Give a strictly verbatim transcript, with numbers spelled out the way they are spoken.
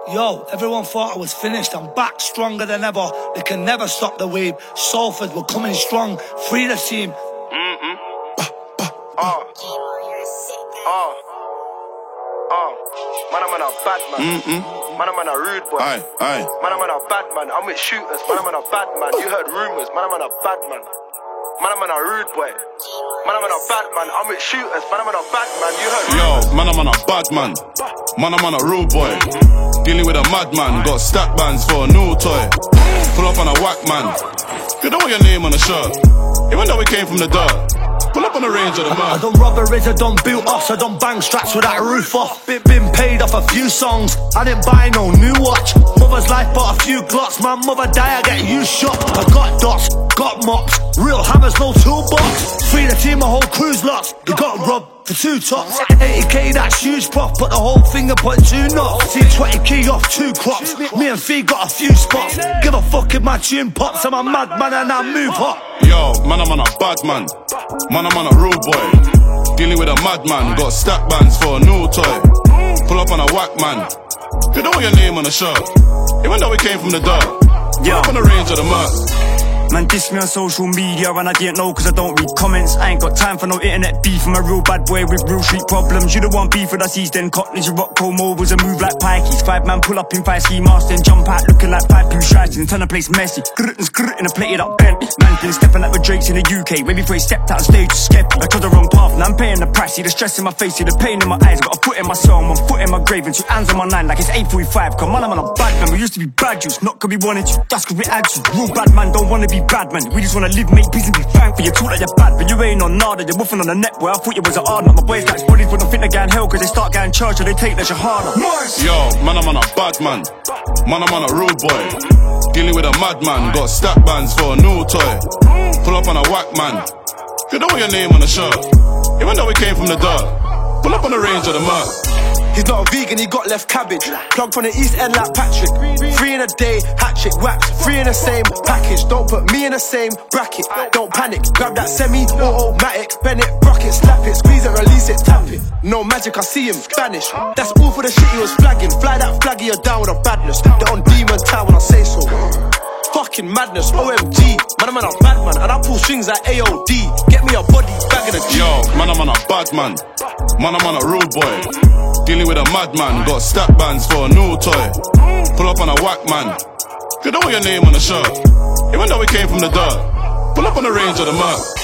Yo, everyone thought I was finished. I'm back stronger than ever. They can never stop the wave. Salford, we're coming strong. Free the team. Mm-mm. Oh. Oh. Oh. Man, I'm a bad man. Mm-mm. Man, I'm a rude boy. Aye, aye. Man, I'm a bad man. I'm with shooters. Man, I'm a bad man. You heard rumours. Man, I'm a bad man. Man, I'm a rude boy. Man, I'm a bad man. I'm with shooters. Man, I'm a bad man. You heard rumours. Yo, man, I'm a bad man. Man, I'm a rude boy. Dealing with a madman, got stack bands for a new toy. Pull up on a whack man. You don't want your name on the shirt, even though we came from the dirt. Pull up on the range of the mud. I done robberies, I done boot offs, I done bang straps with that roof off. Bit been paid off a few songs, I didn't buy no new watch. Mother's life bought a few glocks, my mother die, I get you shot. I got dots, got mops, real hammers, no toolbox. Free the team, my whole crew's lost. You got robbed for two tops. eighty K, that's huge prof, put the whole thing up on two knots. See twenty K off two crops, me and Fee got a few spots. Give a fuck if my tune pops, I'm a madman and I move hot. Yo, man, I'm on a bad man. Man, I'm on a rude boy. Dealing with a madman, got stack bands for a new toy. Pull up on a whack man. You don't want your name on the shirt, even though we came from the dirt. Pull up on the range of the mud. Man diss me on social media and I didn't know cause I don't read comments. I ain't got time for no internet beef. I'm a real bad boy with real street problems. You the one beef with us East End Cockneys. You rock cold mobiles and move like pikeys. Five man pull up in five ski masks then jump out looking like five poo strides and turn the place messy. Grr and skrr in a plated up bent. Man been stepping like with Drakes in the U K. Way before he stepped out on stage to skep. I took the wrong path now I'm paying the price. See the stress in my face, see the pain in my eyes. Got a foot in my soul, one foot in my grave and two hands on my nine like it's eight forty-five. Come on, I'm on a bad man. We used to be bad juice, not cause we wanted to. That's cause we had to. Real bad man don't wanna be bad man. We just wanna live, make peace and be thankful. You talk like you're bad, but you ain't on nada. You're woofing on the net, boy. I thought you was an hard. My boys like bodies, but don't think they get in hell, cause they start getting charged, so they take that shahada. Yo, man, I'm on a bad man. Man, I'm on a rude boy. Dealing with a madman, got stack bands for a new toy. Pull up on a whack man. You don't want your name on the shirt, even though we came from the dirt. Pull up on the range of the mud. He's not a vegan, he got left cabbage. Plugged from the East End like Patrick. Three in a day, hat trick, wax. Three in the same package. Don't put me in the same bracket. Don't panic, grab that semi-automatic. Bend it, rock it, slap it, squeeze it, release it, tap it. No magic, I see him vanish. That's all for the shit he was flagging. Fly that flaggy, you're down with a badness. They're on demon time when I say so. Fucking madness, O M G. Man, I'm on a bad man, and I pull strings like A O D. Get me a body, bag in a G. Yo, man, I'm on a bad man. Man, I'm on a rude boy. Dealing with a madman, got stack bands for a new toy. Pull up on a whack man. You don't want your name on the shirt, even though we came from the dirt. Pull up on the range of the mud.